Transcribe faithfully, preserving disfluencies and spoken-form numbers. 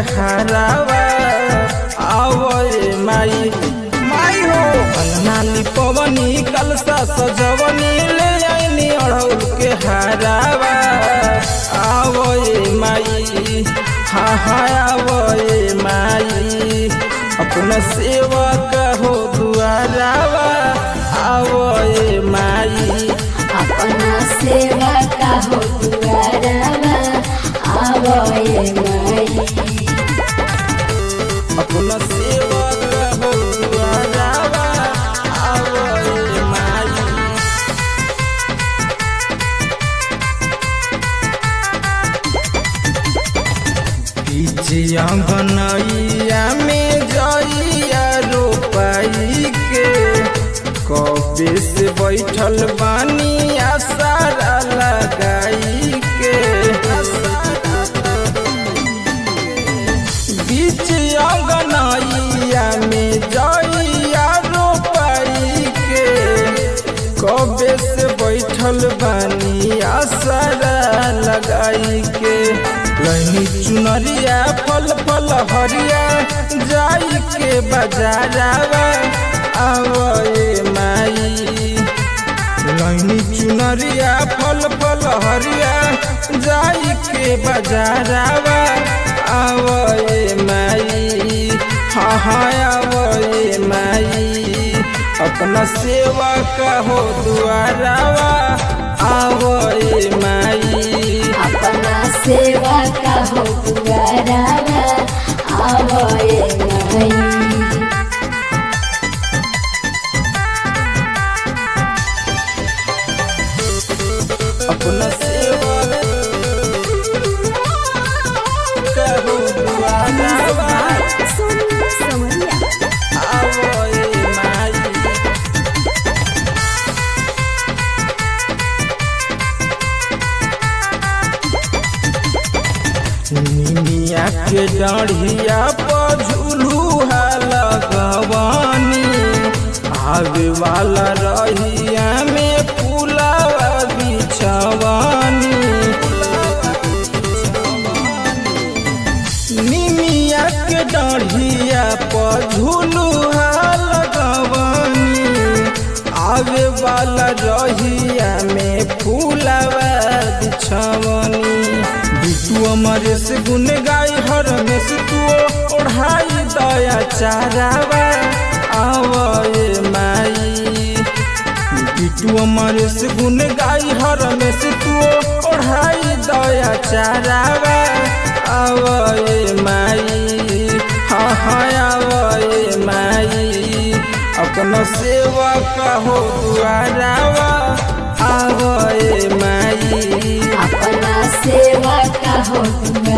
हारावा आवए माई माई हो नाली पवनी कलसा सजवनी ले आईनी अड़ौल के हारावा आवए माई हा हा आवए माई अपना सेवा कहो दुआरावा आवए माई अपना सेवा कहो दुआरावा आवए माई अपना सेवा कहो दुआरावा आवए माई पीछे अंगनैया में जइया रोपाई के कबे से बैठल बानी आसारा लगाई के बीच अंगनैया में जइया रोपाई के कबे से बैठल बानी आसारा लगाई के लहनी चुनरिया फल फल हरिया जाई के बाजारावा आवए माई लहनी चुनरिया फल फल हरिया जाई के बाजारावा आवए माई हाँ हाँ आवए माई अपना सेवा कहो दुआरावा आवए माई अपना सेवा कहो दुआरावा आवए माई अपना सेवा कहो दुआरावा आवए माई निमिया के डाढ़िया पर झुलुहा लगवानी आवे वाला रहिया में फूलावा बिछवानी निमिया के डाढ़िया पर झुलुहा लगवानी आवे वाला रहिया में फूलावा बिछवानी तू अमरे से गुन गाई हर में से तू ओढ़ाई दया चारावा आवए माई तू अमरे से गुन गाई हर में से तू ओढ़ाई दया चारावा आवए माई हाँ हाँ आवए माई अपना सेवा कहो दुआरावा आवए माई अपना सेवा कहो